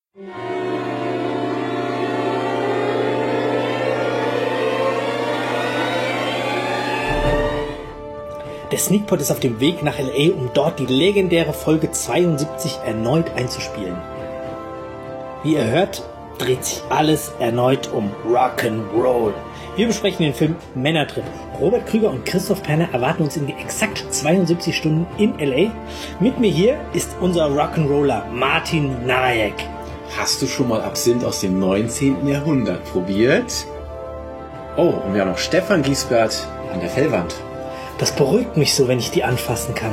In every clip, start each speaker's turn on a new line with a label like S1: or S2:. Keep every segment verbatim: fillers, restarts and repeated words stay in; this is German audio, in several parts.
S1: Der Sneakpot ist auf dem Weg nach L A, um dort die legendäre Folge zweiundsiebzig erneut einzuspielen. Wie ihr hört, dreht sich alles erneut um Rock'n'Roll. Wir besprechen den Film Männertrip. Robert Krüger und Christoph Perner erwarten uns in exakt zweiundsiebzig Stunden in L A. Mit mir hier ist unser Rock'n'Roller Martin Narek.
S2: Hast du schon mal Absinth aus dem neunzehnten Jahrhundert probiert? Oh, und wir haben noch Stefan Giesbert an der Fellwand.
S1: Das beruhigt mich so, wenn ich die anfassen kann.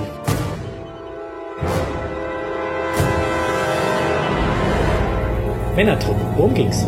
S1: Männertrip, worum ging's?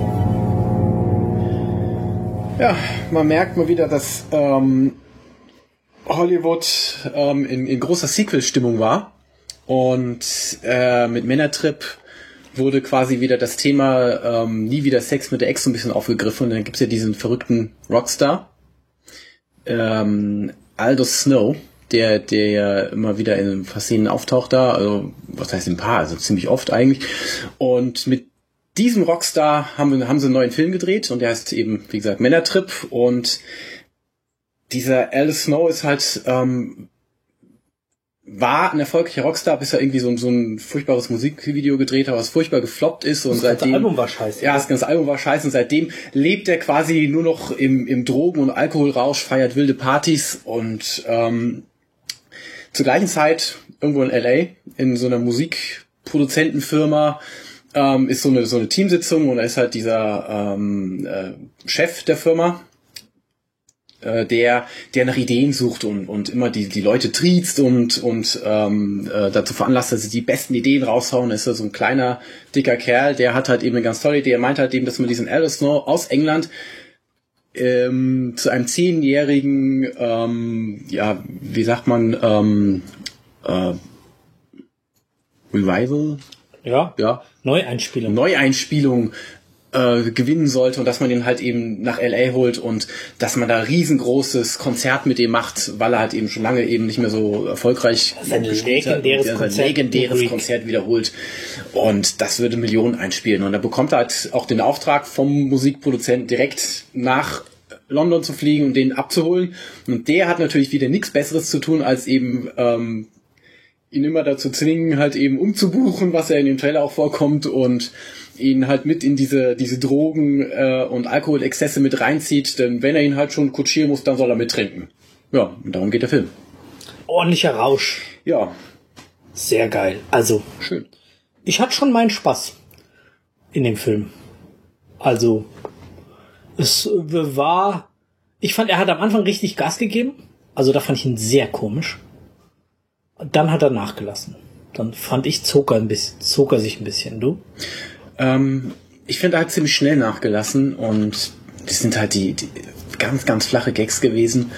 S2: Ja, man merkt mal wieder, dass ähm, Hollywood ähm, in, in großer Sequel-Stimmung war. Und äh, mit Männertrip wurde quasi wieder das Thema ähm, nie wieder Sex mit der Ex so ein bisschen aufgegriffen. Und dann gibt's ja diesen verrückten Rockstar, ähm, Aldous Snow, der der ja immer wieder in ein paar Szenen auftaucht da, also was heißt ein paar, also ziemlich oft eigentlich. Und mit diesem Rockstar haben, haben sie einen neuen Film gedreht und der heißt eben, wie gesagt, Männertrip. Und dieser Aldous Snow ist halt ähm, war ein erfolgreicher Rockstar, bis er irgendwie so, so ein furchtbares Musikvideo gedreht hat, was furchtbar gefloppt ist. Und
S1: das
S2: seitdem,
S1: ganze Album war scheiße.
S2: Ja, das ganze Album war scheiße. Und seitdem lebt er quasi nur noch im, im Drogen- und Alkoholrausch, feiert wilde Partys. Und ähm, zur gleichen Zeit irgendwo in L A in so einer Musikproduzentenfirma ähm, ist so eine, so eine Teamsitzung. Und da ist halt dieser ähm, äh, Chef der Firma, der der nach Ideen sucht und und immer die die Leute triezt und und ähm, äh, dazu veranlasst, dass sie die besten Ideen raushauen. Ist ja so ein kleiner dicker Kerl, der hat halt eben eine ganz tolle Idee. Er meint halt eben, dass man diesen Aldous Snow aus England ähm, zu einem zehnjährigen ähm, ja, wie sagt man, ähm, äh, Revival,
S1: ja,
S2: ja,
S1: Neueinspielung,
S2: Neueinspielung Äh, gewinnen sollte und dass man den halt eben nach L A holt und dass man da riesengroßes Konzert mit dem macht, weil er halt eben schon lange eben nicht mehr so erfolgreich
S1: sein legendäres,
S2: hat,
S1: Konzert,
S2: sein legendäres Konzert wiederholt und das würde Millionen einspielen und da bekommt er halt auch den Auftrag vom Musikproduzenten direkt nach London zu fliegen und den abzuholen und der hat natürlich wieder nichts Besseres zu tun, als eben ähm, ihn immer dazu zwingen, halt eben umzubuchen, was er in dem Trailer auch vorkommt und ihn halt mit in diese diese Drogen äh, und Alkoholexzesse mit reinzieht, denn wenn er ihn halt schon kutschieren muss, dann soll er mittrinken. Ja, und darum geht der Film.
S1: Ordentlicher Rausch.
S2: Ja.
S1: Sehr geil. Also,
S2: schön.
S1: Ich hatte schon meinen Spaß in dem Film. Also, es war... Ich fand, er hat am Anfang richtig Gas gegeben. Also, da fand ich ihn sehr komisch. Dann hat er nachgelassen. Dann fand ich, zog er, ein bisschen, zog er sich ein bisschen. Du?
S2: Ähm, ich finde, er hat ziemlich schnell nachgelassen und das sind halt die, die ganz, ganz flache Gags gewesen.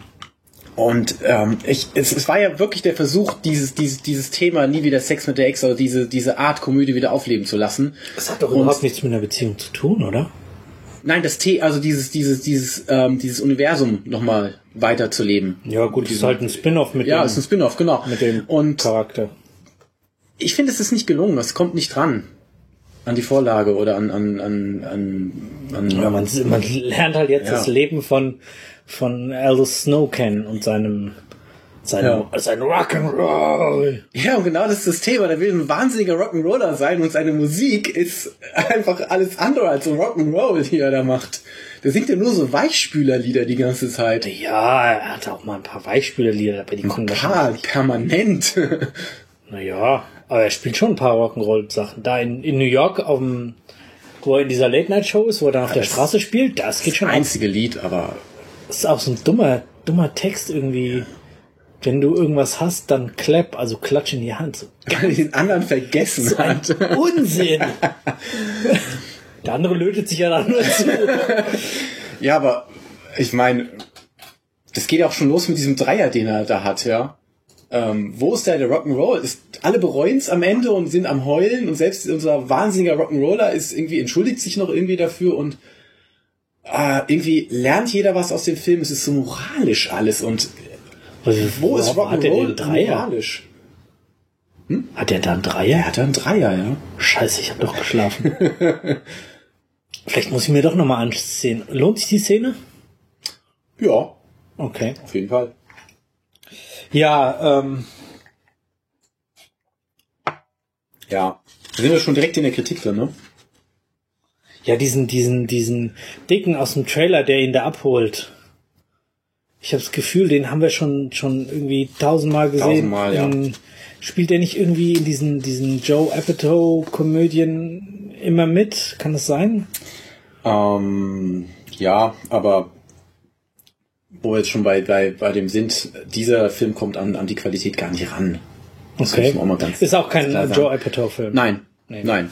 S2: Und ähm, ich, es, es war ja wirklich der Versuch, dieses, dieses, dieses Thema nie wieder Sex mit der Ex oder diese, diese Art Komödie wieder aufleben zu lassen.
S1: Das hat doch
S2: und
S1: überhaupt nichts mit einer Beziehung zu tun, oder?
S2: Nein, das T, also dieses, dieses, dieses, ähm, dieses Universum nochmal weiterzuleben.
S1: Ja, gut, es ist halt ein Spin-off mit
S2: ja,
S1: dem.
S2: Ja, ist ein Spin-off, genau.
S1: Mit dem
S2: und
S1: Charakter.
S2: Ich finde, es ist nicht gelungen. Es kommt nicht dran an die Vorlage oder an, an, an, an, an
S1: ja, man, man lernt halt jetzt ja. das Leben von, von Aldous Snow kennen und seinem, seinem, ja. seinem Rock'n'Roll.
S2: Ja, und genau das ist das Thema. Der will ein wahnsinniger Rock'n'Roller sein und seine Musik ist einfach alles andere als so Rock'n'Roll, die er da macht. Der singt ja nur so Weichspülerlieder die ganze Zeit.
S1: Ja, er hat auch mal ein paar Weichspülerlieder, aber die kommen
S2: ein paar, permanent.
S1: Naja, aber er spielt schon ein paar Rock'n'Roll-Sachen. Da in, in New York, auf dem, wo er in dieser Late-Night-Show ist, wo er dann auf ja, der Straße spielt, das geht schon.
S2: Das einzige auf. Lied, aber...
S1: Das ist auch so ein dummer, dummer Text irgendwie. Wenn du irgendwas hast, dann clap, also klatsch in die Hand. So.
S2: Weil den anderen vergessen
S1: so
S2: hat.
S1: Unsinn! Der andere lötet sich ja dann nur zu.
S2: Ja, aber ich meine, das geht ja auch schon los mit diesem Dreier, den er da hat, ja. Ähm, wo ist da der Rock'n'Roll? Ist, alle bereuen es am Ende und sind am Heulen und selbst unser wahnsinniger Rock'n'Roller ist irgendwie, entschuldigt sich noch irgendwie dafür und äh, irgendwie lernt jeder was aus dem Film. Es ist so moralisch alles und
S1: also,
S2: wo ist Rock'n'Roll moralisch?
S1: Hm? Hat der da einen Dreier?
S2: Er hat da einen Dreier, ja.
S1: Scheiße, ich habe doch geschlafen. Vielleicht muss ich mir doch nochmal ansehen. Lohnt sich die Szene?
S2: Ja.
S1: Okay.
S2: Auf jeden Fall.
S1: Ja, ähm...
S2: Ja. Da sind wir schon direkt in der Kritik drin, ne?
S1: Ja, diesen, diesen, diesen Dicken aus dem Trailer, der ihn da abholt. Ich habe das Gefühl, den haben wir schon, schon irgendwie tausendmal gesehen.
S2: Tausendmal, ja.
S1: In, spielt der nicht irgendwie in diesen, diesen Joe Apatow-Komödien immer mit? Kann das sein?
S2: Ähm, ja, aber wo wir jetzt schon bei, bei, bei dem sind, dieser Film kommt an, an die Qualität gar nicht ran. Das
S1: okay.
S2: auch mal ganz,
S1: ist auch kein Joe Apatow-Film.
S2: Nein,
S1: nee.
S2: nein.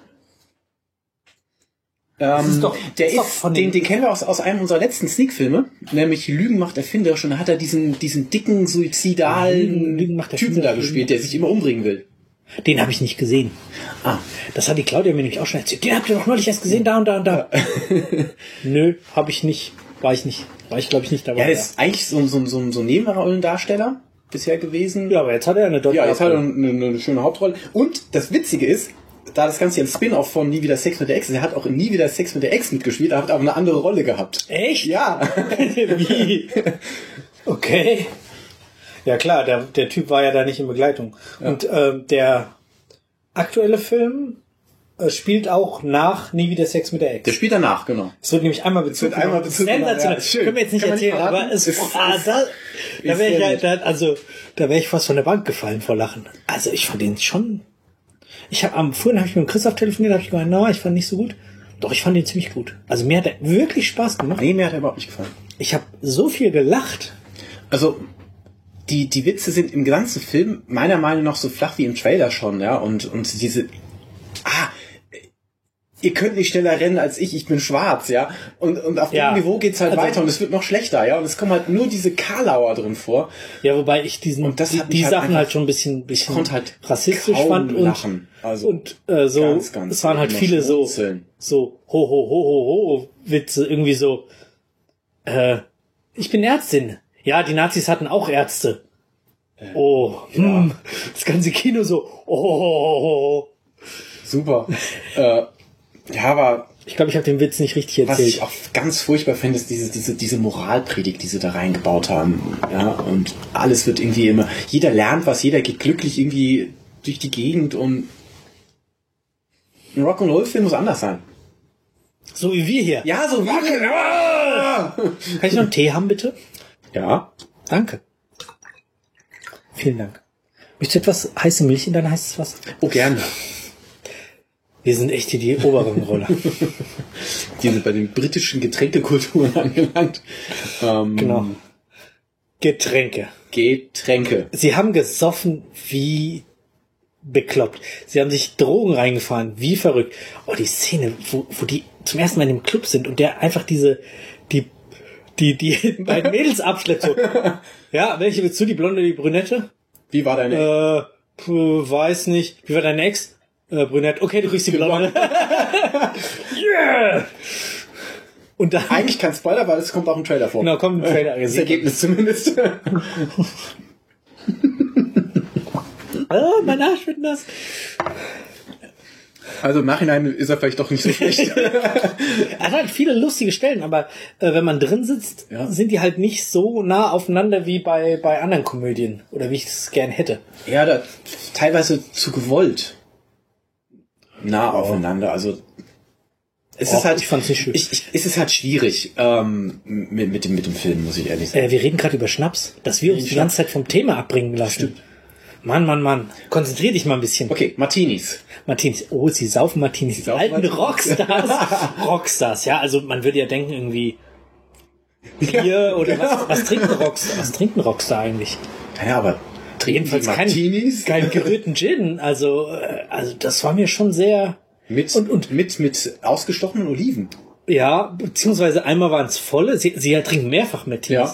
S2: Ähm, ist doch, der ist, ist von den, den kennen wir aus, aus einem unserer letzten Sneak-Filme, nämlich Lügen macht erfinderisch, und da hat er diesen, diesen dicken, suizidalen Lügen macht Typen da gespielt, der sich immer umbringen will.
S1: Den habe ich nicht gesehen.
S2: Ah.
S1: Das hat die Claudia mir nämlich auch schon erzählt. Den habt ihr doch neulich erst gesehen, da und da und da. Nö, habe ich nicht. War ich nicht. War ich, glaube ich, nicht dabei.
S2: Ja, er ist ja. eigentlich so, so, so, so ein Nebenrollendarsteller bisher gewesen.
S1: Ja, aber jetzt hat er eine
S2: deutliche Ja, jetzt hat er eine, eine schöne Hauptrolle. Und das Witzige ist, da das Ganze ja ein Spin-off von Nie wieder Sex mit der Ex ist, er hat auch in Nie wieder Sex mit der Ex mitgespielt, er hat aber eine andere Rolle gehabt.
S1: Echt?
S2: Ja.
S1: Wie? Okay. Ja klar, der, der Typ war ja da nicht in Begleitung. Ja. Und ähm, der aktuelle Film äh, spielt auch nach Nie wieder Sex mit der Ex.
S2: Der spielt danach, genau.
S1: Es wird nämlich einmal Bezug
S2: genommen. Einmal Bezug
S1: Sensationell. Ja, schön. Können wir jetzt nicht Kann erzählen, nicht aber es ist, ah, da, da wäre ich ja, da, also da wäre ich fast von der Bank gefallen vor Lachen. Also ich fand den schon. Ich habe am vorhin habe ich mit Christoph telefoniert, habe ich gemeint, na, ich fand nicht so gut. Doch, ich fand den ziemlich gut. Also mir hat er wirklich Spaß gemacht.
S2: Nee, mir hat er überhaupt nicht gefallen.
S1: Ich habe so viel gelacht.
S2: Also die die Witze sind im ganzen Film meiner Meinung nach so flach wie im Trailer schon, ja, und und diese ah ihr könnt nicht schneller rennen als ich, ich bin schwarz, ja. Und, und auf
S1: ja.
S2: dem Niveau geht's halt also, weiter und es wird noch schlechter, ja. Und es kommen halt nur diese Karlauer drin vor.
S1: Ja, wobei ich diesen
S2: und das
S1: die, die halt Sachen halt schon ein bisschen, bisschen
S2: halt
S1: rassistisch fand und,
S2: lachen. Also
S1: und äh, so
S2: ganz, ganz
S1: es waren halt viele so so ho ho ho ho ho Witze, irgendwie so äh, ich bin Ärztin. Ja, die Nazis hatten auch Ärzte. Äh, oh, ja. hm, das ganze Kino so oh, oh, oh, oh.
S2: Super. äh, Ja, aber
S1: ich glaube, ich habe den Witz nicht richtig erzählt.
S2: Was ich auch ganz furchtbar finde, ist diese, diese, diese Moralpredigt, die sie da reingebaut haben. Ja, und alles wird irgendwie immer, jeder lernt was, jeder geht glücklich irgendwie durch die Gegend und ein Rock'n'Roll-Film muss anders sein.
S1: So wie wir hier.
S2: Ja, so wie wir. Ja.
S1: Kann ich noch einen Tee haben, bitte?
S2: Ja.
S1: Danke. Vielen Dank. Möchtest du etwas heiße Milch in dein heißes Wasser?
S2: Oh, gerne.
S1: Wir sind echt hier die oberen Roller.
S2: Die sind bei den britischen Getränkekulturen angelangt. Ähm,
S1: genau. Getränke.
S2: Getränke.
S1: Sie haben gesoffen wie bekloppt. Sie haben sich Drogen reingefahren, wie verrückt. Oh, die Szene, wo, wo die zum ersten Mal in dem Club sind und der einfach diese, die, die, die beiden Mädels abschleppt. So. Ja, welche willst du, die Blonde, die Brünette?
S2: Wie war deine
S1: Ex? Äh, pf, weiß nicht. Wie war deine Ex? Äh, Brünette. Okay, du kriegst die Blonde. Yeah! Und dann,
S2: eigentlich kein Spoiler, weil es kommt auch im Trailer vor.
S1: Genau, kommt im Trailer.
S2: Das Ergebnis zumindest.
S1: Oh, mein Arsch wird nass.
S2: Also im Nachhinein ist er vielleicht doch nicht so schlecht.
S1: Er hat halt viele lustige Stellen, aber äh, wenn man drin sitzt, ja. sind die halt nicht so nah aufeinander wie bei, bei anderen Komödien. Oder wie ich es gern hätte.
S2: Ja, da, teilweise zu gewollt. Nah aufeinander. Also es
S1: Och,
S2: ist halt,
S1: ich fand's nicht schön.
S2: Ich, ich, es ist halt schwierig ähm, mit, mit, dem, mit dem Film, muss ich ehrlich sagen.
S1: Äh, wir reden gerade über Schnaps, dass wir uns die ganze Zeit vom Thema abbringen lassen.
S2: Stimmt.
S1: Mann, Mann, Mann. Konzentrier dich mal ein bisschen.
S2: Okay, Martinis.
S1: Martinis. Oh, sie saufen Martinis. Sie saufen alten Martinis. Rockstars. Rockstars, ja. Also man würde ja denken irgendwie Bier ja, oder genau. was, was trinkt ein Rockstar? Was trinkt ein Rockstar eigentlich?
S2: Naja, aber
S1: jedenfalls kein, kein gerührten Gin. Also, also das war mir schon sehr...
S2: Mit, und, und mit, mit ausgestochenen Oliven.
S1: Ja, beziehungsweise einmal waren es volle. Sie, sie trinken mehrfach Martinis. Ja.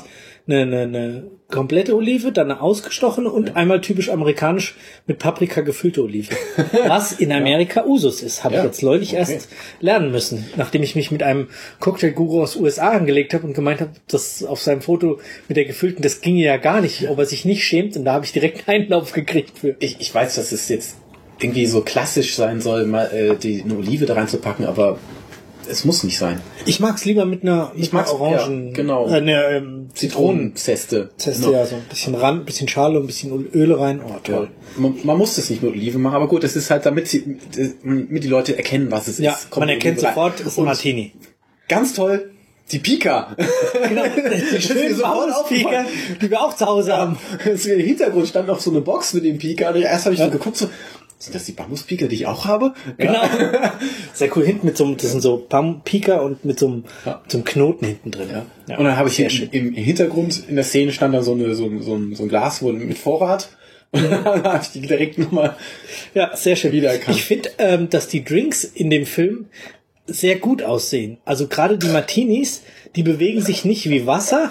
S1: eine, eine, eine komplette Olive, dann eine ausgestochene und ja. einmal typisch amerikanisch mit Paprika gefüllte Olive. Was in Amerika ja. Usus ist, habe ja. ich jetzt neulich okay. erst lernen müssen, nachdem ich mich mit einem Cocktail-Guru aus U S A angelegt habe und gemeint habe, dass auf seinem Foto mit der gefüllten, das ginge ja gar nicht, ob er sich nicht schämt, und da habe ich direkt einen Einlauf gekriegt für.
S2: Ich, ich weiß, dass es jetzt irgendwie so klassisch sein soll, mal äh, die eine Olive da reinzupacken, aber es muss nicht sein.
S1: Ich mag's lieber mit einer, mit
S2: ich mag's,
S1: einer Orangen,
S2: ja, genau.
S1: äh, eine ähm,
S2: Zitronenzeste.
S1: Zeste,
S2: genau.
S1: ja, so ein bisschen Rand, ein bisschen Schale, ein bisschen Öl rein. Oh, toll.
S2: Ja. Man, man muss das nicht mit Oliven machen, aber gut, das ist halt, damit sie, damit die Leute erkennen, was es
S1: ja,
S2: ist.
S1: Kommt man erkennt sofort, es ist ein Martini.
S2: Ganz toll, die Pika.
S1: Genau, die schönen Pika, die wir auch zu Hause ja, haben.
S2: Im Hintergrund stand noch so eine Box mit dem Pika. Erst habe ich ja. so geguckt, so, sind das die Bambuspika, die ich auch habe?
S1: Genau. Ja. Sehr cool, hinten mit so einem, das sind so Bambuspika und mit so einem, ja. so einem Knoten hinten drin.
S2: Ja. Ja. Und dann habe ich hier im, im Hintergrund in der Szene stand da so, eine, so, ein, so, ein, so ein Glas wo, mit Vorrat. Und dann habe ich die direkt nochmal
S1: ja, sehr schön.
S2: wiedererkannt.
S1: Ich finde, ähm, dass die Drinks in dem Film sehr gut aussehen. Also gerade die Martinis, die bewegen sich nicht wie Wasser.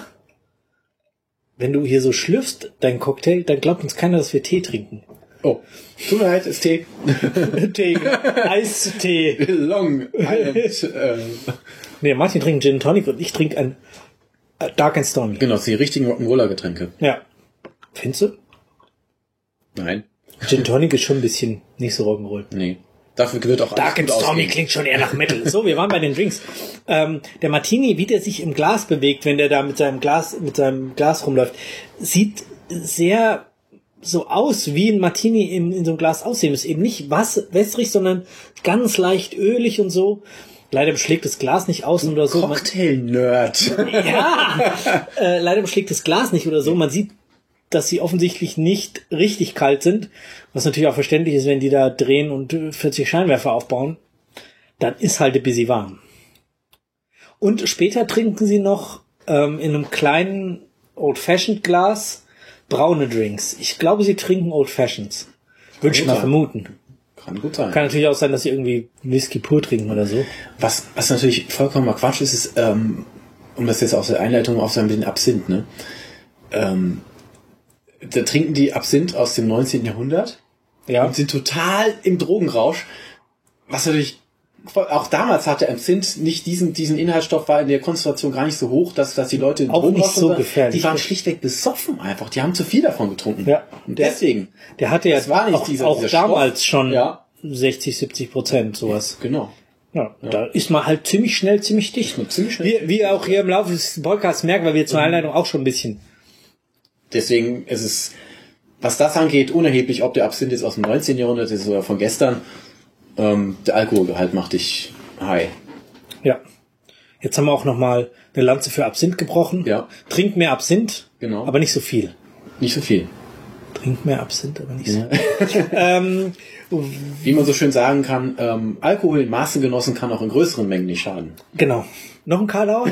S1: Wenn du hier so schlürfst, dein Cocktail, dann glaubt uns keiner, dass wir Tee trinken.
S2: Oh, tut mir leid, ist Tee.
S1: Tee, Eistee.
S2: Long Island. ähm.
S1: Nee, Martin trinkt Gin Tonic und ich trinke ein äh, Dark and Stormy.
S2: Genau, die richtigen Rock'n'Roller-Getränke.
S1: Ja. Findest du?
S2: Nein.
S1: Gin Tonic ist schon ein bisschen nicht so Rock'n'Roll.
S2: Nee. Dafür wird auch
S1: Dark and Stormy ausgehen. Klingt schon eher nach Metal. So, wir waren bei den Drinks. Ähm, der Martini, wie der sich im Glas bewegt, wenn der da mit seinem Glas, mit seinem Glas rumläuft, sieht sehr so aus, wie ein Martini in, in so einem Glas aussehen muss. Eben nicht was, wässrig, sondern ganz leicht ölig und so. Leider beschlägt das Glas nicht außen oder so.
S2: Cocktail-Nerd.
S1: Ja, äh, leider beschlägt das Glas nicht oder so. Man sieht, dass sie offensichtlich nicht richtig kalt sind, was natürlich auch verständlich ist, wenn die da drehen und vierzig Scheinwerfer aufbauen, dann ist halt ein bisschen warm. Und später trinken sie noch ähm, in einem kleinen Old-Fashioned-Glas braune Drinks. Ich glaube, sie trinken Old-Fashions. Würde ich mal vermuten.
S2: Kann gut sein.
S1: Kann natürlich auch sein, dass sie irgendwie Whisky pur trinken oder so.
S2: Was, was natürlich vollkommen Quatsch ist, ist, ähm, um das jetzt aus der Einleitung aufzusagen, mit den Absinth, ne? Ähm, da trinken die Absinth aus dem neunzehnten Jahrhundert ja. und sind total im Drogenrausch, was natürlich auch damals hatte Absinth nicht diesen diesen Inhaltsstoff, war in der Konzentration gar nicht so hoch, dass dass die Leute
S1: auch nicht so gefährlich.
S2: Die waren schlichtweg besoffen einfach, die haben zu viel davon getrunken.
S1: Ja.
S2: Und deswegen.
S1: Der hatte ja
S2: das war nicht
S1: auch,
S2: dieser,
S1: auch
S2: dieser
S1: damals
S2: Stoff.
S1: schon
S2: ja.
S1: sechzig, siebzig Prozent sowas.
S2: Genau.
S1: Ja, ja, da ist man halt ziemlich schnell, ziemlich dicht.
S2: Ziemlich schnell.
S1: Wie, wie auch hier im Laufe des Podcasts merken, weil wir zur Einleitung auch schon ein bisschen.
S2: Deswegen ist es, was das angeht, unerheblich, ob der Absinth jetzt aus dem neunzehnten Jahrhundert ist oder von gestern. Ähm, der Alkoholgehalt macht dich high.
S1: Ja. Jetzt haben wir auch nochmal eine Lanze für Absinth gebrochen.
S2: Ja.
S1: Trinkt mehr Absinth,
S2: genau.
S1: aber nicht so viel.
S2: Nicht so viel.
S1: Trinkt mehr Absinth, aber nicht so viel. ähm,
S2: Wie man so schön sagen kann, ähm, Alkohol in Maßen genossen kann auch in größeren Mengen nicht schaden.
S1: Genau. Noch ein Karlauer?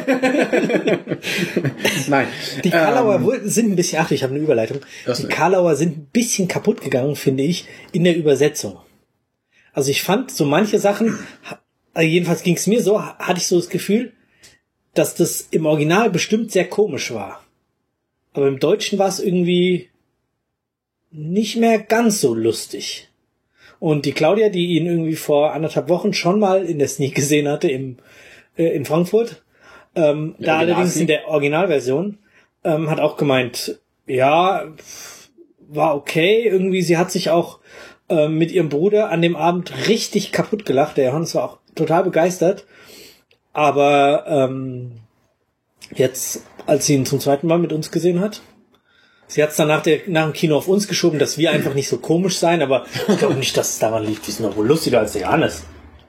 S2: Nein.
S1: Die Karlauer ähm, sind ein bisschen, ach, ich habe eine Überleitung. Die Karlauer sind ein bisschen kaputt gegangen, finde ich, in der Übersetzung. Also ich fand so manche Sachen, also jedenfalls ging es mir so, hatte ich so das Gefühl, dass das im Original bestimmt sehr komisch war. Aber im Deutschen war es irgendwie nicht mehr ganz so lustig. Und die Claudia, die ihn irgendwie vor anderthalb Wochen schon mal in der Sneak gesehen hatte im äh, in Frankfurt, ähm, da allerdings in der Originalversion, ähm, hat auch gemeint, ja, war okay. Irgendwie, sie hat sich auch äh, mit ihrem Bruder an dem Abend richtig kaputt gelacht. Der Johannes war auch total begeistert. Aber ähm, jetzt, als sie ihn zum zweiten Mal mit uns gesehen hat, sie hat es dann nach, der, nach dem Kino auf uns geschoben, dass wir einfach nicht so komisch seien, aber ich glaube nicht, dass es daran liegt. Die sind doch wohl lustiger als der Johannes.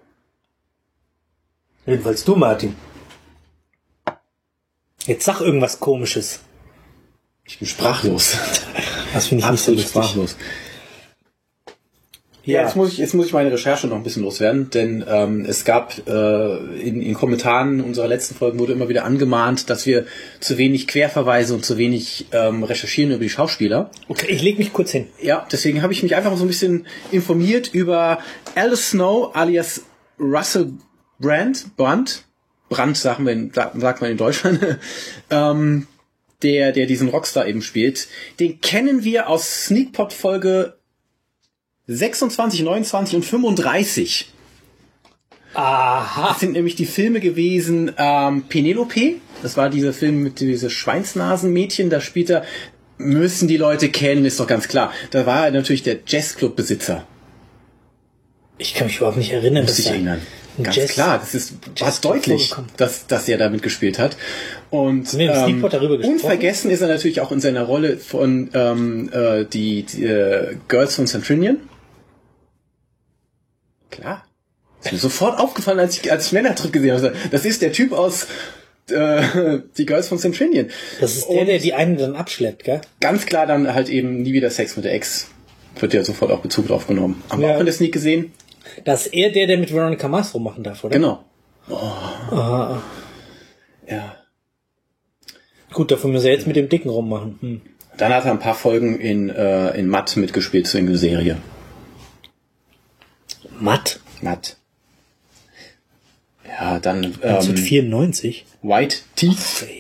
S1: Jedenfalls du, Martin. Jetzt sag irgendwas Komisches.
S2: Ich bin sprachlos.
S1: Das finde ich nicht so lustig.
S2: Sprachlos. Ja, ja, jetzt muss ich jetzt muss ich meine Recherche noch ein bisschen loswerden, denn ähm, es gab äh, in, in Kommentaren unserer letzten Folgen wurde immer wieder angemahnt, dass wir zu wenig Querverweise und zu wenig ähm, recherchieren über die Schauspieler.
S1: Okay, ich leg mich kurz hin.
S2: Ja, deswegen habe ich mich einfach so ein bisschen informiert über Aldous Snow alias Russell Brand, Brand, Brand sagen wir in, sagt man in Deutschland. ähm, der, der diesen Rockstar eben spielt, den kennen wir aus Sneakpot Folge sechsundzwanzig, neunundzwanzig und fünfunddreißig.
S1: Aha.
S2: Das sind nämlich die Filme gewesen, ähm, Penelope, das war dieser Film mit diesem Schweinsnasenmädchen, da spielt er, müssen die Leute kennen, ist doch ganz klar. Da war er natürlich der Jazzclub-Besitzer.
S1: Ich kann mich überhaupt nicht erinnern.
S2: Muss ich erinnern. Ganz
S1: Jazz,
S2: klar, das ist was deutlich, dass, dass er damit gespielt hat. Und ähm, unvergessen ist er natürlich auch in seiner Rolle von ähm, äh, die, die äh, Girls von Centurion. Klar. Ist mir sofort aufgefallen, als ich, als ich Männertrip gesehen habe. Das ist der Typ aus äh, die Girls von Centurion.
S1: Das ist der, und der die einen dann abschleppt, gell?
S2: Ganz klar dann halt eben nie wieder Sex mit der Ex. Wird ja sofort auch Bezug drauf genommen. Haben wir
S1: ja.
S2: auch in der Sneak gesehen.
S1: Das ist er der, der mit Veronica Mars rummachen darf, oder?
S2: Genau. Oh.
S1: Aha.
S2: Ja.
S1: Gut, dafür muss er jetzt mit dem Dicken rummachen. Hm.
S2: Dann hat er ein paar Folgen in, äh, in Matt mitgespielt zu einer Serie.
S1: Matt?
S2: Matt. Ja, dann ähm,
S1: neunzehnhundertvierundneunzig.
S2: White Teeth.
S1: Okay.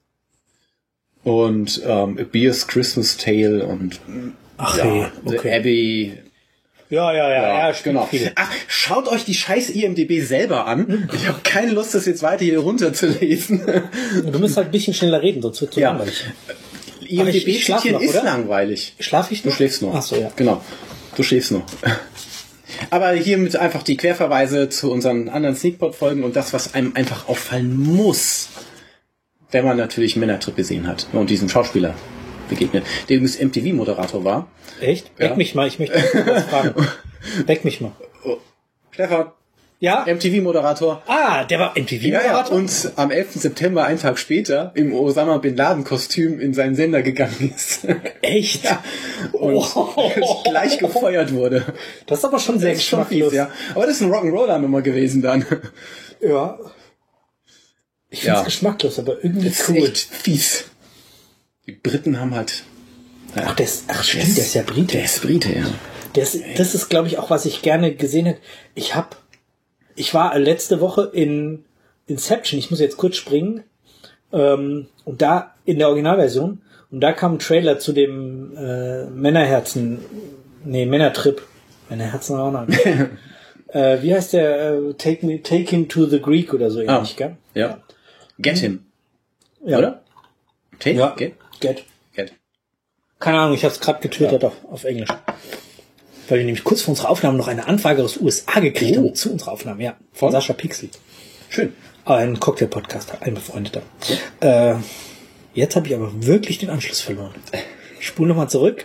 S2: Und ähm, A Beer's Christmas Tale und
S1: Ach
S2: ja,
S1: hey,
S2: The
S1: okay.
S2: Abbey.
S1: Ja, ja, ja, ja,
S2: ja genau.
S1: Viel.
S2: Ach, schaut euch die scheiß I M D B selber an. Ich habe keine Lust, das jetzt weiter hier runterzulesen.
S1: Du musst halt ein bisschen schneller reden, sonst wird es
S2: ja.
S1: langweilig.
S2: I M D B zitieren ist langweilig.
S1: Schlaf ich noch?
S2: Du schläfst noch.
S1: Ach so, ja.
S2: Genau. Du schläfst noch. Aber hiermit einfach die Querverweise zu unseren anderen Sneakpot-Folgen und das, was einem einfach auffallen muss, wenn man natürlich Männertrip gesehen hat und diesem Schauspieler begegnet, der übrigens M T V-Moderator war.
S1: Echt? Weck
S2: ja.
S1: mich mal, ich möchte was fragen. Weck mich mal.
S2: Oh. Stefan.
S1: Ja?
S2: M T V-Moderator.
S1: Ah, der war M T V-Moderator?
S2: Ja, ja. Und am elften September, einen Tag später, im Osama Bin Laden-Kostüm in seinen Sender gegangen ist.
S1: Echt?
S2: Ja. Und oh. gleich gefeuert wurde.
S1: Das ist aber schon sehr geschmacklos.
S2: Ja. Aber das ist eine Rock'n'Roller-Nummer gewesen dann.
S1: Ja. Ich finde es
S2: ja.
S1: geschmacklos, aber irgendwie
S2: das
S1: cool.
S2: Ist echt fies. Die Briten haben halt...
S1: Ja. Ach, der ist, ach stimmt, der ist, der ist ja Brite.
S2: Der ist Brite, ja.
S1: Der ist, das ist, glaube ich, auch, was ich gerne gesehen hätte. Ich hab, ich war letzte Woche in Inception, ich muss jetzt kurz springen, ähm, und da in der Originalversion, und da kam ein Trailer zu dem äh, Männerherzen, nee, Männertrip, Männerherzen auch noch. äh, wie heißt der? Äh, Take me, Take him to the Greek oder so ähnlich,
S2: ah,
S1: gell?
S2: Ja. Get him.
S1: Ja.
S2: Oder? Take?
S1: Ja.
S2: Get?
S1: Get.
S2: Get.
S1: Keine Ahnung, ich habe es gerade getwittert ja. auf, auf Englisch. Weil wir nämlich kurz vor unserer Aufnahme noch eine Anfrage aus U S A gekriegt oh. haben zu unserer Aufnahme, ja. Von Sascha Pixel.
S2: Schön.
S1: Ein Cocktail-Podcaster, ein Befreundeter. Ja. Äh, jetzt habe ich aber wirklich den Anschluss verloren. Spul nochmal zurück.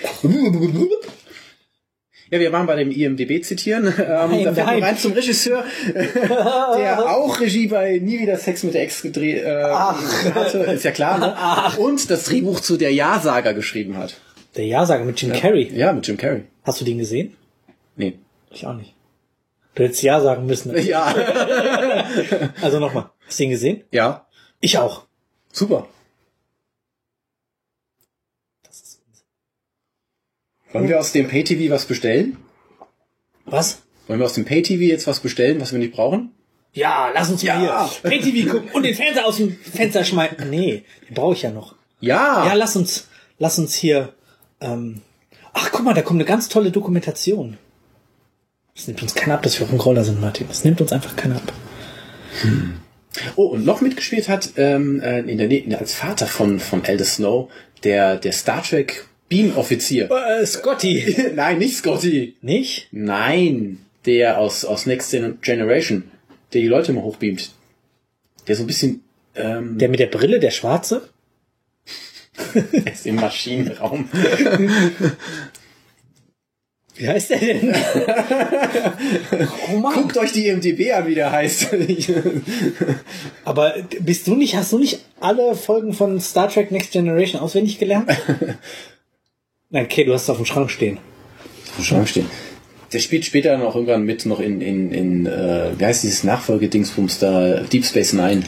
S2: Ja, wir waren bei dem I M D B zitieren. Ähm, nein, da fällt man rein zum Regisseur, der auch Regie bei Nie wieder Sex mit der Ex gedreht äh, hatte, ist ja klar. Ne? Ach. Und das Drehbuch zu Der Ja-Sager geschrieben hat.
S1: Der Ja-Sager mit Jim
S2: ja.
S1: Carrey?
S2: Ja, mit Jim Carrey.
S1: Hast du den gesehen?
S2: Nee.
S1: Ich auch nicht. Du hättest Ja sagen müssen.
S2: Ne? Ja.
S1: Also nochmal. Hast du den gesehen?
S2: Ja.
S1: Ich auch.
S2: Super. Wollen wir aus dem Pay-T V was bestellen?
S1: Was?
S2: Wollen wir aus dem Pay-T V jetzt was bestellen, was wir nicht brauchen?
S1: Ja, lass uns ja. mal hier Pay-T V gucken und den Fernseher aus dem Fenster schmeißen. Nee, den brauche ich ja noch.
S2: Ja.
S1: Ja, lass uns, lass uns hier, ähm, ach, guck mal, da kommt eine ganz tolle Dokumentation. Das nimmt uns keiner ab, dass wir auf dem Roller sind, Martin. Das nimmt uns einfach keiner ab.
S2: Hm. Oh, und noch mitgespielt hat, ähm, in der Nähe, als Vater von, von Aldous Snow, der, der Star Trek Beam-Offizier.
S1: Äh, Scotty.
S2: Nein, nicht Scotty.
S1: Nicht?
S2: Nein, der aus, aus Next Generation, der die Leute immer hochbeamt. Der so ein bisschen... Ähm,
S1: der mit der Brille, der Schwarze?
S2: Der ist im Maschinenraum.
S1: Wie heißt der denn?
S2: Oh Mann. Guckt euch die I M D B an, wie der heißt.
S1: Aber bist du nicht, hast du nicht alle Folgen von Star Trek Next Generation auswendig gelernt? Nein, okay, du hast es auf dem Schrank stehen.
S2: Auf dem Schrank stehen. Der spielt später noch irgendwann mit noch in, in, in äh, wie heißt dieses Nachfolgedingsbums da? Deep Space Nine.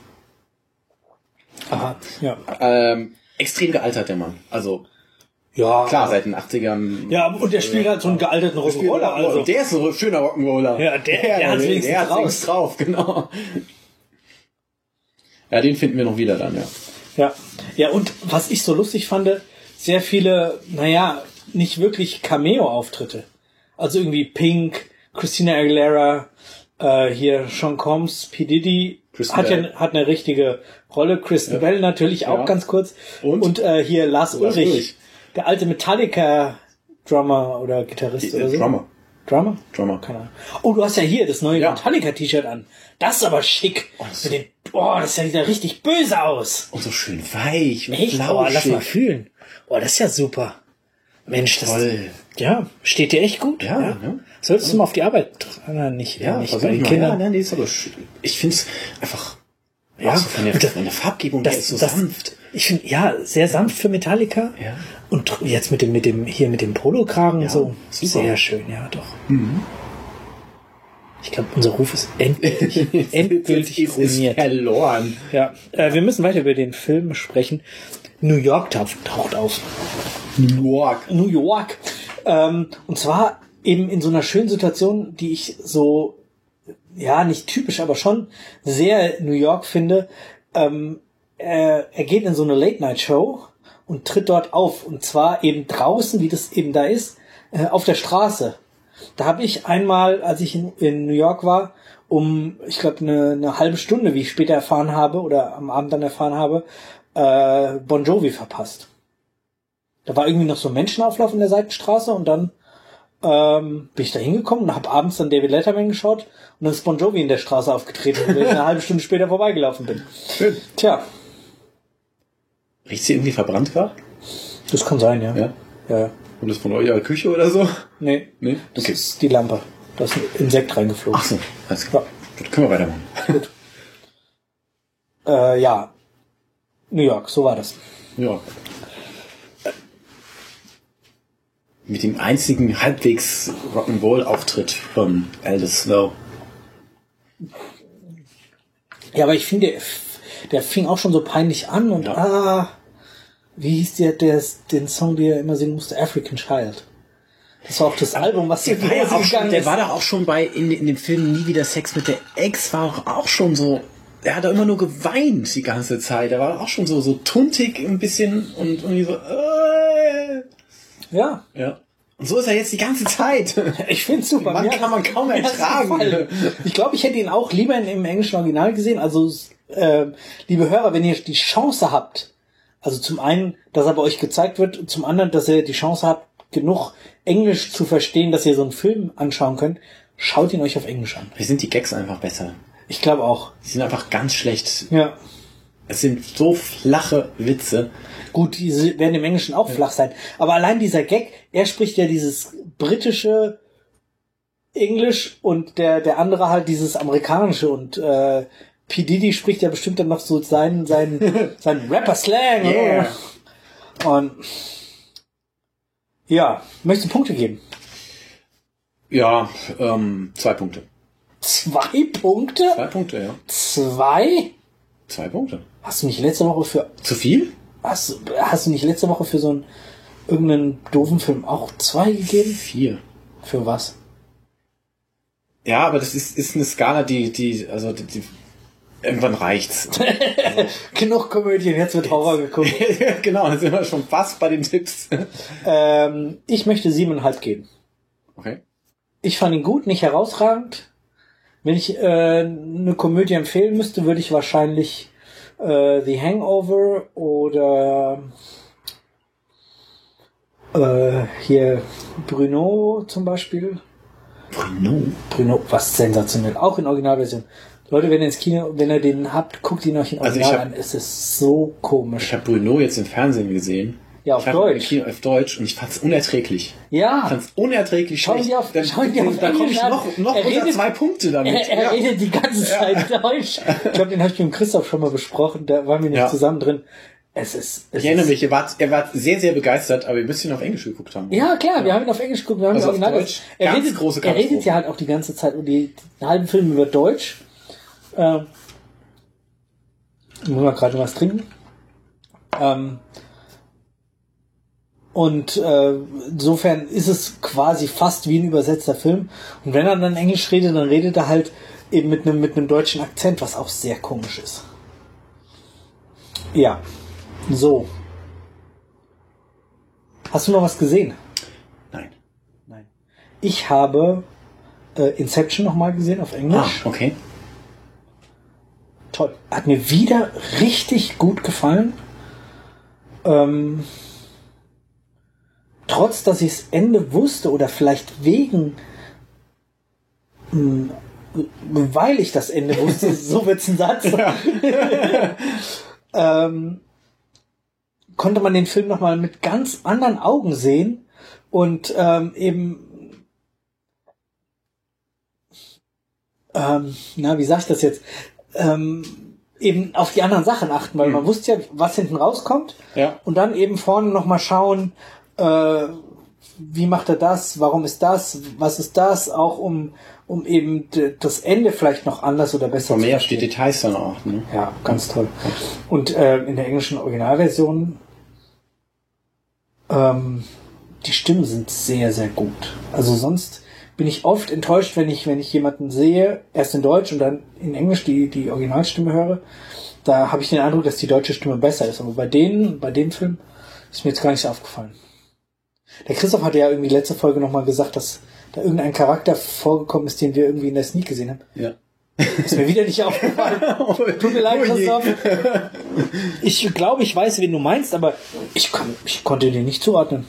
S1: Aha, ja.
S2: Ähm, extrem gealtert, der Mann. Also,
S1: ja,
S2: klar, seit den achtzigern.
S1: Ja, und der spielt halt so einen gealterten Rock'n'Roller. Also.
S2: Der ist so ein schöner Rock'n'Roller.
S1: Ja, der, der, der hat wenigstens
S2: der drauf. drauf, genau. Ja, den finden wir noch wieder dann, ja.
S1: Ja. Ja, und was ich so lustig fand, sehr viele, naja, nicht wirklich Cameo-Auftritte. Also irgendwie Pink, Christina Aguilera, äh, hier Sean Combs, P. Diddy hat ja hat eine richtige Rolle. Kristen ja. Bell natürlich auch ja. ganz kurz. Und, und äh, hier Lars Ulrich, Ulrich, der alte Metallica-Drummer oder Gitarrist
S2: Die,
S1: oder so.
S2: Drummer.
S1: Drummer?
S2: Drummer.
S1: Keine Ahnung. Oh, du hast ja hier das neue
S2: ja.
S1: Metallica-T-Shirt an. Das ist aber schick. Oh, das, Mit den, oh, das sieht ja richtig böse aus.
S2: Und so schön weich.
S1: Echt? Oh, lass mal fühlen. Oh, das ist ja super. Mensch, das
S2: toll.
S1: Ja, steht dir echt gut.
S2: Ja.
S1: ja.
S2: ja.
S1: Solltest du mal auf die Arbeit tragen? Nicht,
S2: ja,
S1: nicht bei den Kindern.
S2: Ja, nein, die ist aber schön. Ich finde es einfach, ja, so von der, von der Farbgebung
S1: das,
S2: her ist so
S1: das,
S2: sanft.
S1: Ich finde, ja, sehr sanft für Metallica.
S2: Ja.
S1: Und jetzt mit dem, mit dem, hier mit dem Polokragen
S2: ja,
S1: so.
S2: Super.
S1: Sehr schön, ja, doch.
S2: Mhm.
S1: Ich glaube, unser Ruf ist endgültig, endgültig ruiniert.
S2: Verloren.
S1: Ja, äh, wir müssen weiter über den Film sprechen. New York taucht auf.
S2: New York.
S1: New York. Ähm, und zwar eben in so einer schönen Situation, die ich so, ja, nicht typisch, aber schon sehr New York finde. Ähm, er, er geht in so eine Late-Night-Show und tritt dort auf. Und zwar eben draußen, wie das eben da ist, äh, auf der Straße. Da habe ich einmal, als ich in, in New York war, um, ich glaube, eine, eine halbe Stunde, wie ich später erfahren habe, oder am Abend dann erfahren habe, äh, Bon Jovi verpasst. Da war irgendwie noch so ein Menschenauflauf in der Seitenstraße und dann ähm, bin ich da hingekommen und habe abends dann David Letterman geschaut und dann ist Bon Jovi in der Straße aufgetreten, weil ich eine halbe Stunde später vorbeigelaufen bin.
S2: Schön.
S1: Tja.
S2: Riecht sie irgendwie verbrannt gerade?
S1: Das kann sein, ja.
S2: Ja?
S1: Ja, ja.
S2: Und das von eurer Küche oder so?
S1: Nee.
S2: Nee?
S1: Das
S2: Okay.
S1: ist die Lampe. Da ist ein Insekt reingeflogen.
S2: Ach so, alles klar. Ja. Gut, können wir weitermachen.
S1: Gut. Äh, ja. New York, so war das.
S2: Ja. Mit dem einzigen halbwegs Rock'n'Roll-Auftritt von Aldous Snow.
S1: Ja, aber ich finde, der, der fing auch schon so peinlich an und
S2: ja.
S1: ah, wie hieß der, der den Song, den er immer singen musste, African Child. Das war auch das Album, was
S2: der war ja auch schon, der war da auch schon bei in, in dem Film Nie wieder Sex mit der Ex, war auch, auch schon so, er hat da immer nur geweint die ganze Zeit. Der war auch schon so so tuntig ein bisschen und irgendwie so äh.
S1: ja.
S2: Ja. Und so ist er jetzt die ganze Zeit.
S1: Ich finde es super.
S2: Man
S1: Mir
S2: kann man kaum ertragen.
S1: Ich glaube, ich hätte ihn auch lieber in, im englischen Original gesehen. Also, äh, liebe Hörer, wenn ihr die Chance habt, also zum einen, dass er bei euch gezeigt wird, und zum anderen, dass ihr die Chance habt, genug Englisch zu verstehen, dass ihr so einen Film anschauen könnt, schaut ihn euch auf Englisch an.
S2: Wir sind die Gags einfach besser.
S1: Ich glaube auch.
S2: Die sind einfach ganz schlecht.
S1: Ja.
S2: Es sind so flache Witze.
S1: Gut, die werden im Englischen auch flach sein. Aber allein dieser Gag, er spricht ja dieses britische Englisch und der der andere halt dieses amerikanische. Und äh, P. Diddy spricht ja bestimmt dann noch so seinen seinen seinen Rapper-Slang.
S2: Yeah.
S1: Und ja, möchtest du Punkte geben?
S2: Ja, ähm, zwei Punkte.
S1: Zwei Punkte?
S2: Zwei Punkte, ja.
S1: Zwei?
S2: Zwei Punkte.
S1: Hast du nicht letzte Woche für...
S2: Zu viel?
S1: Hast, hast du nicht letzte Woche für so einen irgendeinen doofen Film auch zwei gegeben?
S2: Vier.
S1: Für was?
S2: Ja, aber das ist, ist eine Skala, die, die, also, die, die irgendwann reicht's. Also,
S1: genug Komödien, jetzt wird Horror geguckt.
S2: Genau, dann sind wir schon fast bei den Tipps.
S1: ähm, ich möchte siebeneinhalb geben.
S2: Okay.
S1: Ich fand ihn gut, nicht herausragend. Wenn ich äh, eine Komödie empfehlen müsste, würde ich wahrscheinlich äh, The Hangover oder äh, hier Bruno zum Beispiel.
S2: Bruno?
S1: Bruno, was sensationell. Auch in Originalversion. Leute, wenn ihr ins Kino, wenn ihr den habt, guckt ihn euch in Original
S2: also hab,
S1: an. Es ist so komisch.
S2: Ich habe Bruno jetzt im Fernsehen gesehen.
S1: Ja, auf
S2: ich
S1: Deutsch.
S2: Kino auf Deutsch und ich fand's unerträglich.
S1: Ja.
S2: Ich fand's unerträglich
S1: schau
S2: schlecht.
S1: Die auf,
S2: dann
S1: schau die auf
S2: dann komme ich noch, noch unter redet, zwei Punkte damit.
S1: Er, er
S2: ja.
S1: redet die ganze Zeit ja. Deutsch. Ich glaube, den habe ich mit Christoph schon mal besprochen. Da waren wir nicht ja. zusammen drin. Es ist, es
S2: ich erinnere
S1: ist,
S2: mich, ihr wart, ihr wart sehr, sehr begeistert, aber ihr müsst ihn auf Englisch geguckt haben.
S1: Ja, klar, ja. wir haben ihn auf Englisch geguckt. Wir haben
S2: also
S1: ihn auf
S2: Deutsch.
S1: Er,
S2: ganz
S1: redet,
S2: große
S1: er redet ja halt auch die ganze Zeit und die, die halben Filme über Deutsch. Ähm, ich muss mal gerade was trinken. Ähm, und äh, insofern ist es quasi fast wie ein übersetzter Film. Und wenn er dann Englisch redet, dann redet er halt eben mit einem mit einem deutschen Akzent, was auch sehr komisch ist. Ja. So. Hast du noch was gesehen?
S2: Nein.
S1: Nein. Ich habe äh, Inception nochmal gesehen auf Englisch.
S2: Ah, okay.
S1: Toll. Hat mir wieder richtig gut gefallen. Ähm, trotz, dass ich das Ende wusste oder vielleicht wegen, mh, weil ich das Ende wusste, so wird's ein Satz, ähm, konnte man den Film nochmal mit ganz anderen Augen sehen und ähm, eben, ähm, na, wie sag ich das jetzt, ähm, eben auf die anderen Sachen achten, weil mhm. man wusste ja, was hinten rauskommt
S2: ja.
S1: und dann eben vorne nochmal schauen, äh, wie macht er das, warum ist das, was ist das, auch um um eben d- das Ende vielleicht noch anders oder besser
S2: zu mehr steht Details dann auch. Ne?
S1: Ja, ganz toll. Und äh, in der englischen Originalversion ähm, die Stimmen sind sehr, sehr gut. Also sonst bin ich oft enttäuscht, wenn ich wenn ich jemanden sehe, erst in Deutsch und dann in Englisch die die Originalstimme höre. Da habe ich den Eindruck, dass die deutsche Stimme besser ist. Aber bei denen, bei dem Film ist mir jetzt gar nicht so aufgefallen. Der Christoph hatte ja irgendwie letzte Folge nochmal gesagt, dass da irgendein Charakter vorgekommen ist, den wir irgendwie in der Sneak gesehen haben.
S2: Ja.
S1: Ist mir wieder nicht aufgefallen. Tut mir leid, Christoph. Ich glaube, ich weiß, wen du meinst, aber ich, kann, ich konnte den nicht zuordnen.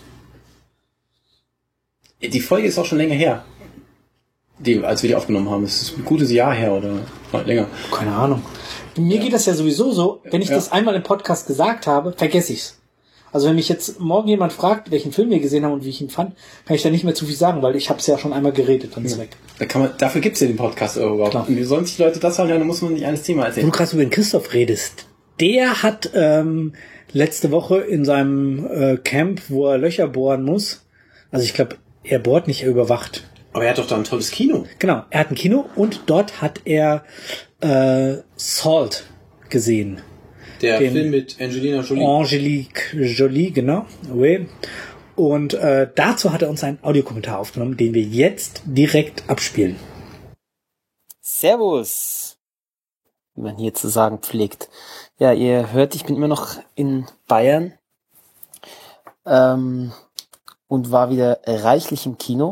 S2: Die Folge ist auch schon länger her. Die, als wir die aufgenommen haben. Es ist ein gutes Jahr her oder länger.
S1: Keine Ahnung. Mir ja. geht das ja sowieso so, wenn ich ja. das einmal im Podcast gesagt habe, vergesse ich's. Also wenn mich jetzt morgen jemand fragt, welchen Film wir gesehen haben und wie ich ihn fand, kann ich da nicht mehr zu viel sagen, weil ich habe es ja schon einmal geredet, dann ist ja. weg.
S2: Da kann man, dafür gibt's ja den Podcast überhaupt. Klar. Und wie sollen sich die Leute das sagen, dann muss man nicht alles Thema erzählen.
S1: Wenn du gerade über den Christoph redest, der hat ähm, letzte Woche in seinem äh, Camp, wo er Löcher bohren muss, also ich glaube, er bohrt nicht, er überwacht.
S2: Aber er hat doch da ein tolles Kino.
S1: Genau, er hat ein Kino und dort hat er äh, Salt gesehen.
S2: Der Film mit Angelina Jolie.
S1: Angelique Jolie, genau. Oui. Und äh, dazu hat er uns einen Audiokommentar aufgenommen, den wir jetzt direkt abspielen.
S3: Servus, wie man hier zu sagen pflegt. Ja, ihr hört, ich bin immer noch in Bayern ähm, und war wieder reichlich im Kino.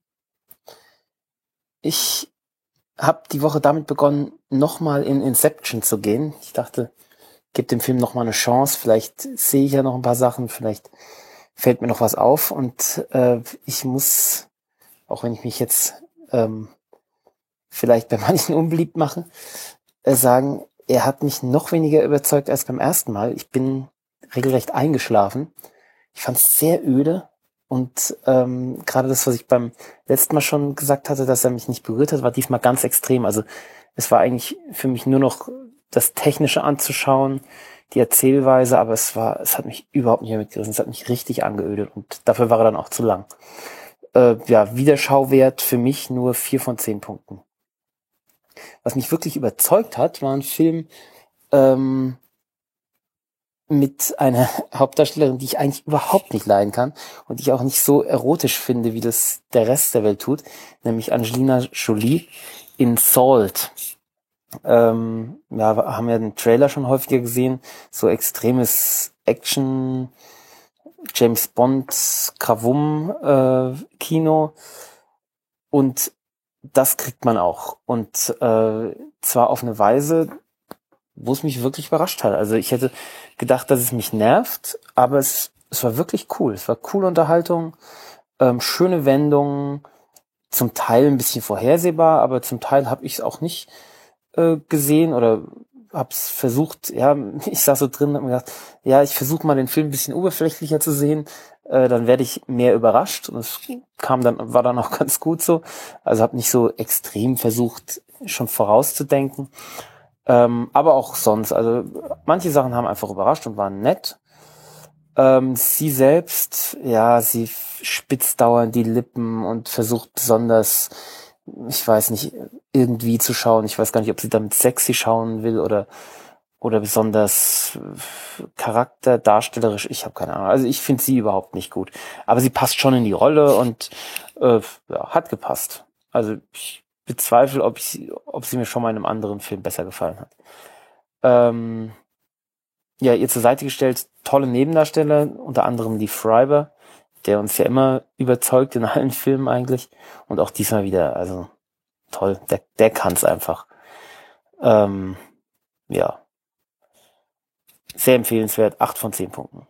S3: Ich habe die Woche damit begonnen, nochmal in Inception zu gehen. Ich dachte, gebe dem Film nochmal eine Chance. Vielleicht sehe ich ja noch ein paar Sachen, vielleicht fällt mir noch was auf. Und äh, ich muss, auch wenn ich mich jetzt ähm, vielleicht bei manchen unbeliebt mache, äh, sagen, er hat mich noch weniger überzeugt als beim ersten Mal. Ich bin regelrecht eingeschlafen. Ich fand es sehr öde. Und ähm, gerade das, was ich beim letzten Mal schon gesagt hatte, dass er mich nicht berührt hat, war diesmal ganz extrem. Also es war eigentlich für mich nur noch das Technische anzuschauen, die Erzählweise, aber es war, es hat mich überhaupt nicht mehr mitgerissen. Es hat mich richtig angeödet und dafür war er dann auch zu lang. Äh, ja, Wiederschauwert für mich nur vier von zehn Punkten. Was mich wirklich überzeugt hat, war ein Film ähm, mit einer Hauptdarstellerin, die ich eigentlich überhaupt nicht leiden kann und die ich auch nicht so erotisch finde, wie das der Rest der Welt tut, nämlich Angelina Jolie in Salt. Ähm, ja, haben ja den Trailer schon häufiger gesehen, so extremes Action, James Bond, Krawum äh, Kino und das kriegt man auch und äh, zwar auf eine Weise, wo es mich wirklich überrascht hat. Also ich hätte gedacht, dass es mich nervt, aber es, es war wirklich cool. Es war coole Unterhaltung, ähm, schöne Wendungen, zum Teil ein bisschen vorhersehbar, aber zum Teil habe ich es auch nicht äh, gesehen oder hab's versucht, ja, ich saß so drin und hab mir gedacht, ja, ich versuche mal den Film ein bisschen oberflächlicher zu sehen, äh, dann werde ich mehr überrascht und es kam dann, war dann auch ganz gut so. Also habe nicht so extrem versucht, schon vorauszudenken. Ähm, aber auch sonst, also manche Sachen haben einfach überrascht und waren nett. Ähm, sie selbst, ja, sie spitzt dauernd die Lippen und versucht besonders, ich weiß nicht, irgendwie zu schauen. Ich weiß gar nicht, ob sie damit sexy schauen will oder oder besonders charakterdarstellerisch. Ich habe keine Ahnung. Also ich finde sie überhaupt nicht gut. Aber sie passt schon in die Rolle und äh, ja, hat gepasst. Also ich bezweifle, ob ich sie, ob sie mir schon mal in einem anderen Film besser gefallen hat. Ähm, ja, ihr zur Seite gestellt. Tolle Nebendarsteller, unter anderem Lee Schreiber, der uns ja immer überzeugt in allen Filmen eigentlich. Und auch diesmal wieder, also toll, der, der kann's einfach. Ähm, ja. Sehr empfehlenswert, acht von zehn Punkten.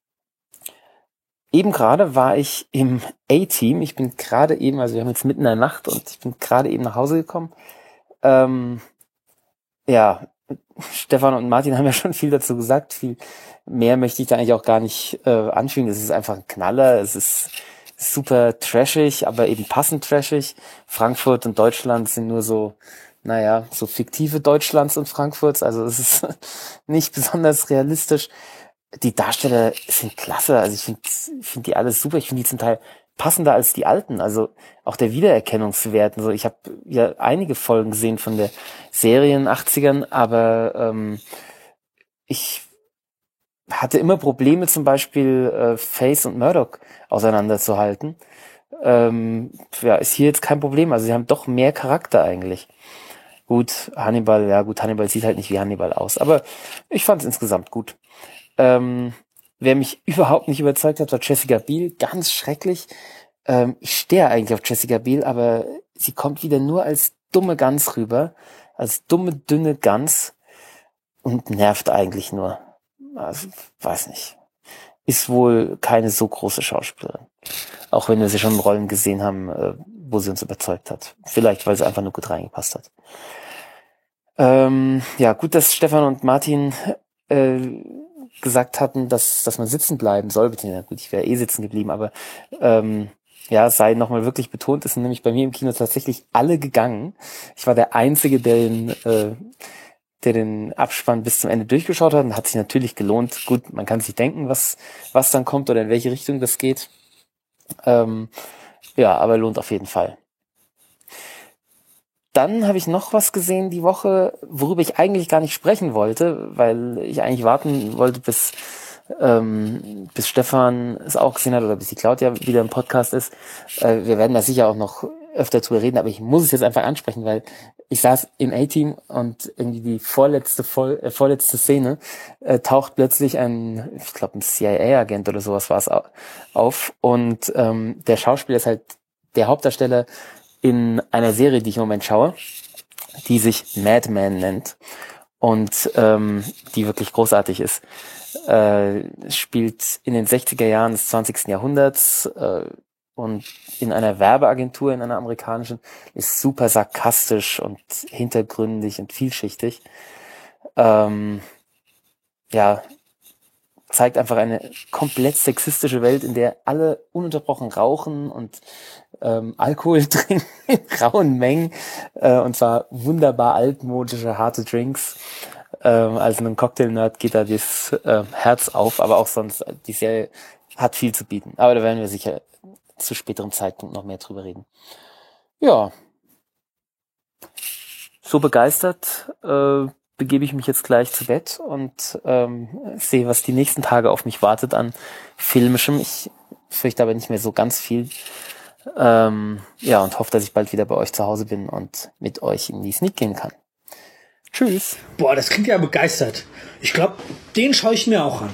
S3: Eben gerade war ich im A-Team. Ich bin gerade eben, also wir haben jetzt mitten in der Nacht und ich bin gerade eben nach Hause gekommen. Ähm, ja, Stefan und Martin haben ja schon viel dazu gesagt. Viel mehr möchte ich da eigentlich auch gar nicht äh, anfügen. Es ist einfach ein Knaller. Es ist super trashig, aber eben passend trashig. Frankfurt und Deutschland sind nur so, naja, so fiktive Deutschlands und Frankfurts. Also es ist nicht besonders realistisch. Die Darsteller sind klasse. Also ich finde ich finde die alles super. Ich finde die zum Teil passender als die alten. Also auch der Wiedererkennungswert. Also ich habe ja einige Folgen gesehen von der Serie in den achtzigern, aber ähm, ich hatte immer Probleme, zum Beispiel äh, Face und Murdoch auseinanderzuhalten. Ähm, ja, ist hier jetzt kein Problem. Also sie haben doch mehr Charakter eigentlich. Gut, Hannibal, ja gut, Hannibal sieht halt nicht wie Hannibal aus, aber ich fand es insgesamt gut. Ähm, wer mich überhaupt nicht überzeugt hat, war Jessica Biel. Ganz schrecklich. Ähm, ich stehe eigentlich auf Jessica Biel, aber sie kommt wieder nur als dumme Gans rüber. Als dumme, dünne Gans. Und nervt eigentlich nur. Also, weiß nicht. Ist wohl keine so große Schauspielerin. Auch wenn wir sie schon in Rollen gesehen haben, äh, wo sie uns überzeugt hat. Vielleicht, weil sie einfach nur gut reingepasst hat. Ähm, ja, gut, dass Stefan und Martin äh, gesagt hatten, dass dass man sitzen bleiben soll. Ja, gut, ich wäre eh sitzen geblieben, aber ähm, ja, sei nochmal wirklich betont, es sind nämlich bei mir im Kino tatsächlich alle gegangen. Ich war der Einzige, der den, äh, der den Abspann bis zum Ende durchgeschaut hat und hat sich natürlich gelohnt. Gut, man kann sich denken, was was dann kommt oder in welche Richtung das geht. Ähm, ja, aber lohnt auf jeden Fall. Dann habe ich noch was gesehen die Woche, worüber ich eigentlich gar nicht sprechen wollte, weil ich eigentlich warten wollte, bis ähm, bis Stefan es auch gesehen hat oder bis die Claudia wieder im Podcast ist. Äh, wir werden da sicher auch noch öfter drüber reden, aber ich muss es jetzt einfach ansprechen, weil ich saß im A-Team und irgendwie die vorletzte Vol- äh, vorletzte Szene äh, taucht plötzlich ein, ich glaube ein C I A-Agent oder sowas war es auf und ähm, der Schauspieler ist halt der Hauptdarsteller in einer Serie, die ich im Moment schaue, die sich Mad Men nennt und ähm, die wirklich großartig ist. Äh, spielt in den sechziger Jahren des zwanzigsten Jahrhunderts äh, und in einer Werbeagentur, in einer amerikanischen, ist super sarkastisch und hintergründig und vielschichtig. Ähm, ja, zeigt einfach eine komplett sexistische Welt, in der alle ununterbrochen rauchen und ähm, Alkohol trinken in rauen Mengen, äh, und zwar wunderbar altmodische, harte Drinks. Ähm, also einem Cocktail-Nerd geht da das äh, Herz auf, aber auch sonst, die Serie hat viel zu bieten. Aber da werden wir sicher zu späteren Zeitpunkt noch mehr drüber reden. Ja, so begeistert äh, begebe ich mich jetzt gleich zu Bett und ähm, sehe, was die nächsten Tage auf mich wartet an filmischem. Ich fürchte aber nicht mehr so ganz viel. Ähm, ja, und hoffe, dass ich bald wieder bei euch zu Hause bin und mit euch in die Sneak gehen kann. Tschüss.
S1: Boah, das klingt ja begeistert. Ich glaube, den schaue ich mir auch an.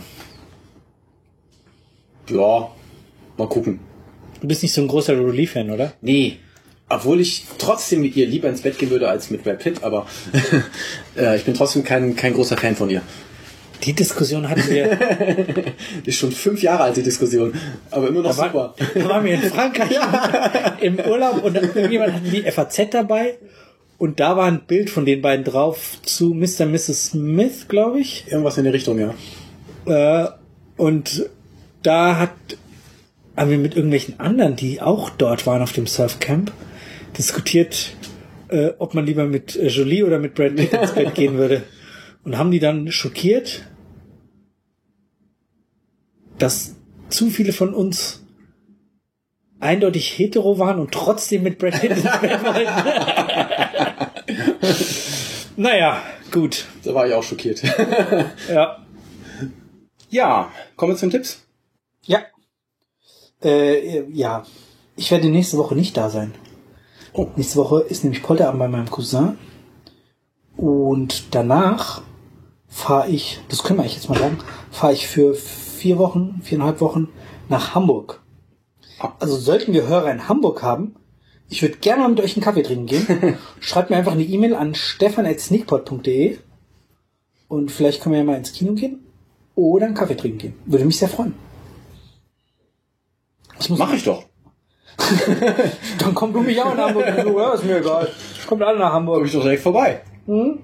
S2: Ja, mal gucken.
S1: Du bist nicht so ein großer Relief-Fan, oder?
S2: Nee. Obwohl ich trotzdem mit ihr lieber ins Bett gehen würde als mit Brad Pitt, aber äh, ich bin trotzdem kein, kein großer Fan von ihr.
S1: Die Diskussion hatten wir...
S2: Die ist schon fünf Jahre alt, die Diskussion. Aber immer noch
S1: da
S2: super.
S1: War, da waren wir in Frankreich ja. im Urlaub und irgendjemand hatte die F A Z dabei und da war ein Bild von den beiden drauf zu Mister und Misses Smith, glaube ich.
S2: Irgendwas in die Richtung, ja.
S1: Äh, und da hat haben wir mit irgendwelchen anderen, die auch dort waren auf dem Surfcamp, diskutiert, äh, ob man lieber mit äh, Jolie oder mit Brad Pitt ins Bett gehen würde. Und haben die dann schockiert, dass zu viele von uns eindeutig hetero waren und trotzdem mit Brad Pitt ins Bett wollten. Naja, gut.
S2: Da war ich auch schockiert.
S1: Ja.
S2: Ja, kommen wir zu den Tipps.
S1: Ja. Äh, ja. Ich werde nächste Woche nicht da sein. Oh. Nächste Woche ist nämlich Polterabend bei meinem Cousin. Und danach fahre ich, das können wir eigentlich jetzt mal sagen, fahre ich für vier Wochen, viereinhalb Wochen nach Hamburg. Also sollten wir Hörer in Hamburg haben, ich würde gerne mal mit euch einen Kaffee trinken gehen. Schreibt mir einfach eine E-Mail an stefan at sneakpot punkt de und vielleicht können wir ja mal ins Kino gehen oder einen Kaffee trinken gehen. Würde mich sehr freuen.
S2: Mach ich doch.
S1: Dann komm du mich auch nach Hamburg. Du, ja, ist mir egal. Kommt alle nach Hamburg.
S2: Komm ich doch direkt vorbei.
S1: Mhm.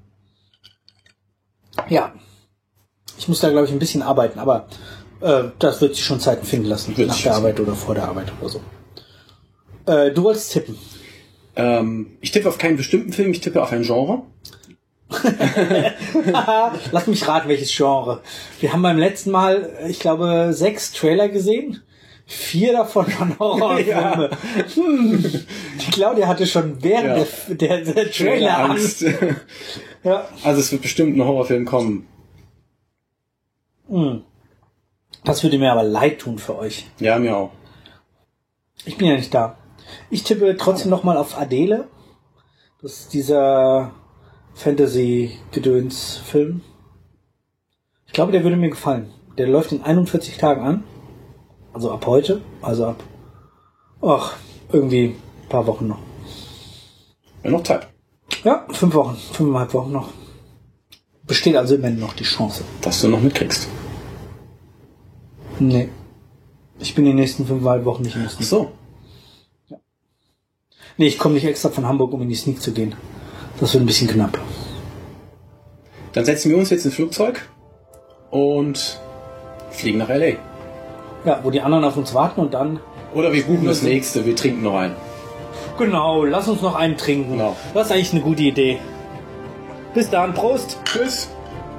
S1: Ja. Ich muss da, glaube ich, ein bisschen arbeiten, aber äh, das wird sich schon Zeiten finden lassen.
S2: Wird
S1: nach der Arbeit oder vor der Arbeit oder so. Äh, du wolltest tippen.
S2: Ähm, ich tippe auf keinen bestimmten Film, ich tippe auf ein Genre.
S1: Lass mich raten, welches Genre. Wir haben beim letzten Mal, ich glaube, sechs Trailer gesehen. Vier davon schon Horrorfilme. Ja. Hm. Die Claudia hatte schon während ja. der, der, der Trailer Angst. Ja.
S2: Also es wird bestimmt ein Horrorfilm kommen.
S1: Hm. Das würde mir aber leid tun für euch.
S2: Ja, mir auch.
S1: Ich bin ja nicht da. Ich tippe trotzdem nochmal auf Adele. Das ist dieser Fantasy-Gedöns-Film. Ich glaube, der würde mir gefallen. Der läuft in einundvierzig Tagen an. Also ab heute. Also ab, ach, irgendwie ein paar Wochen noch.
S2: Ja, noch Zeit.
S1: Ja, fünf Wochen. Fünfeinhalb Wochen noch. Besteht also immerhin noch die Chance.
S2: Dass du noch mitkriegst.
S1: Nee. Ich bin die nächsten fünfeinhalb Wochen nicht in der Sneak.
S2: Ach so.
S1: Ja. Nee, ich komme nicht extra von Hamburg, um in die Sneak zu gehen. Das wird ein bisschen knapp.
S2: Dann setzen wir uns jetzt ins Flugzeug und fliegen nach L A.
S1: Ja, wo die anderen auf uns warten und dann...
S2: Oder wir buchen das nächste, wir trinken noch einen.
S1: Genau, lass uns noch einen trinken.
S2: Genau.
S1: Das ist eigentlich eine gute Idee. Bis dann, Prost.
S2: Tschüss.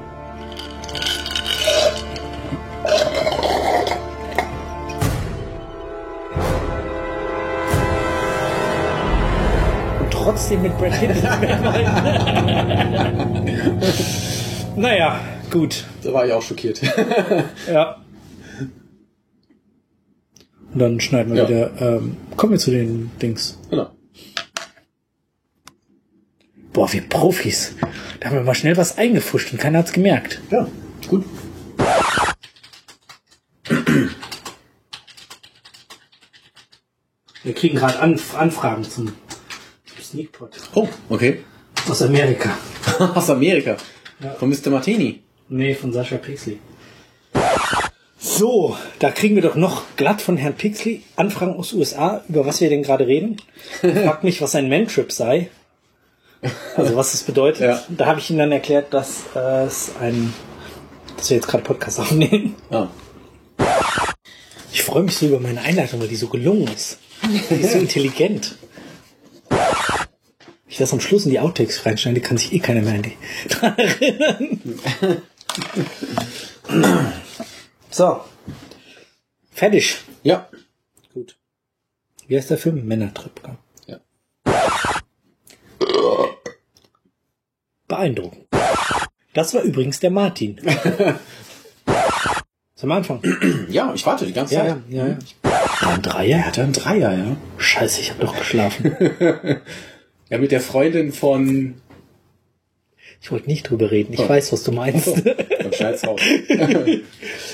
S1: Und trotzdem mit Brad Pitt ins Bett rein. Naja, gut.
S2: Da war ich auch schockiert.
S1: Ja. Und dann schneiden wir
S2: Ja.
S1: wieder. Ähm, kommen wir zu den Dings.
S2: Genau.
S1: Boah, wir Profis. Da haben wir mal schnell was eingefuscht und keiner hat's gemerkt.
S2: Ja, gut.
S1: Wir kriegen gerade Anf- Anfragen zum Sneakpot.
S2: Oh, okay.
S1: Aus Amerika.
S2: Aus Amerika.
S1: Ja.
S2: Von Mister Martini.
S1: Nee, von Sascha Pixley. So, da kriegen wir doch noch glatt von Herrn Pixley Anfragen aus U S A, über was wir denn gerade reden. Er fragt mich, was ein Mantrip sei. Also was das bedeutet.
S2: Ja.
S1: Da habe ich ihm dann erklärt, dass äh, es ein, dass wir jetzt gerade Podcast aufnehmen.
S2: Ah.
S1: Ich freue mich so über meine Einleitung, weil die so gelungen ist. Die ist so intelligent. Wenn ich das am Schluss in die Outtakes reinschneide, kann sich eh keiner mehr an die dran erinnern. So. Fertig.
S2: Ja.
S1: Gut. Wie heißt der Film? Männertrip.
S2: Ja.
S1: Beeindruckend. Das war übrigens der Martin. Zum Anfang.
S2: Ja, ich warte die ganze
S1: Ja,
S2: Zeit.
S1: ja, ja. Ein Dreier?
S2: Er hatte einen Dreier, ja.
S1: Scheiße, ich habe doch geschlafen.
S2: Ja, mit der Freundin von...
S1: Ich wollte nicht drüber reden. Ich
S2: Oh.
S1: weiß, was du meinst.
S2: Dann schneid's raus.